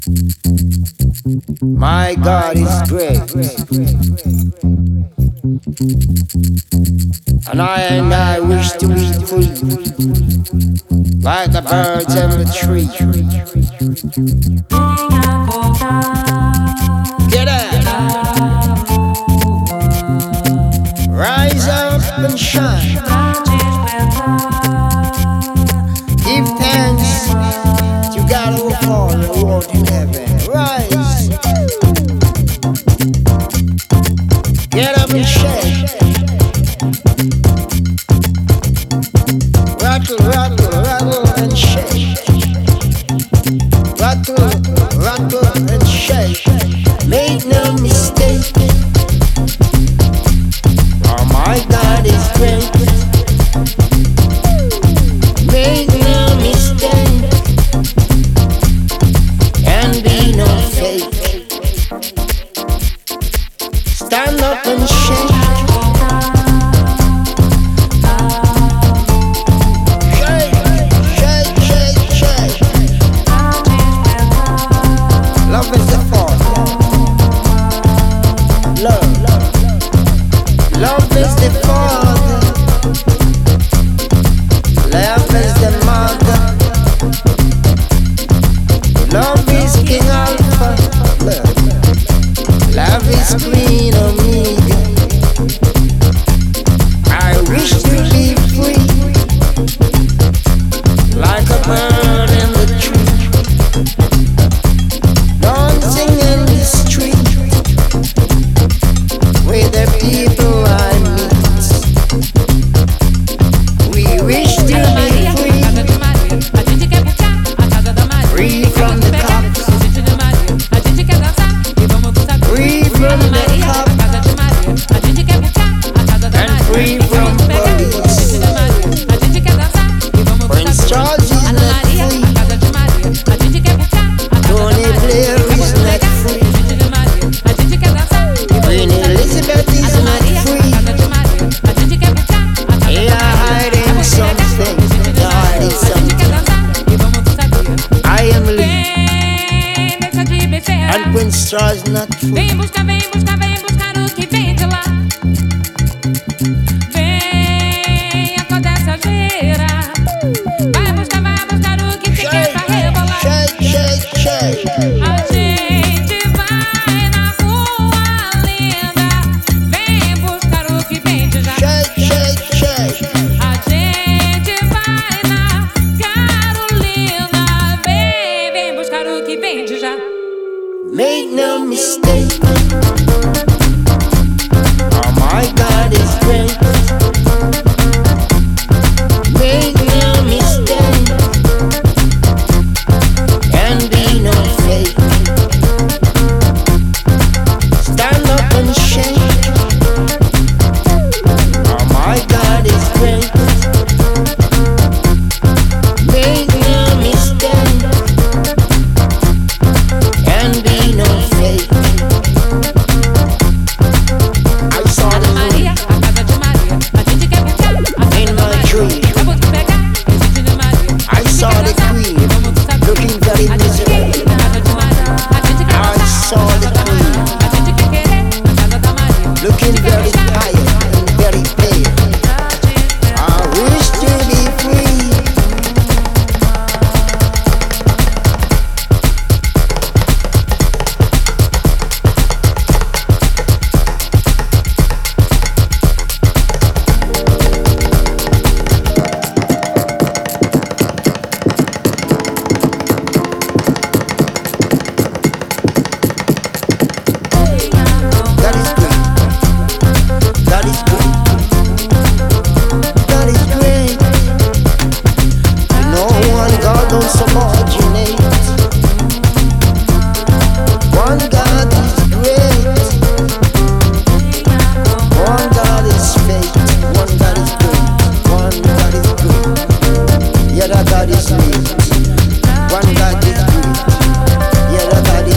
My God is great, and I wish to be free, like the birds in the tree. Get up, rise up and shine. Give thanks to God who for your word in heaven. Rise, get up and shake. Rattle, rattle, rattle and shake. Rattle, rattle and shake. Make no mistake. Oh, my God is great. Make no mistake. And be no fake. Stand up and shake. Love is the father. Love is the father. Love is the mother. Love is King Alpha. Love is Queen Omega. I wish to be free, like a bird in the tree. Dancing in the street with the people I meet. We wish to be free, free from the cops, free from the cops, and free from police. Prince Charles is not free. Tony Blair is not free. Queen Elizabeth is not free. They are hiding something, hiding something. I am Lee, and Prince Charles not free. Vem buscar, vem buscar, vem buscar o que vem de lá. Vem acordar essa feira. Vai buscar o que te quer pra rebolar. Shake, shake, shake. A gente vai na rua linda. Vem buscar o que vem de já. Shake, shake, shake. A gente vai na Carolina. Vem buscar o que vem de já. Make no mistake. Oh, my God is great. Make no mistake. And be no fake. Stand up and shake. Oh, my God is great. Make no mistake. And be no fake.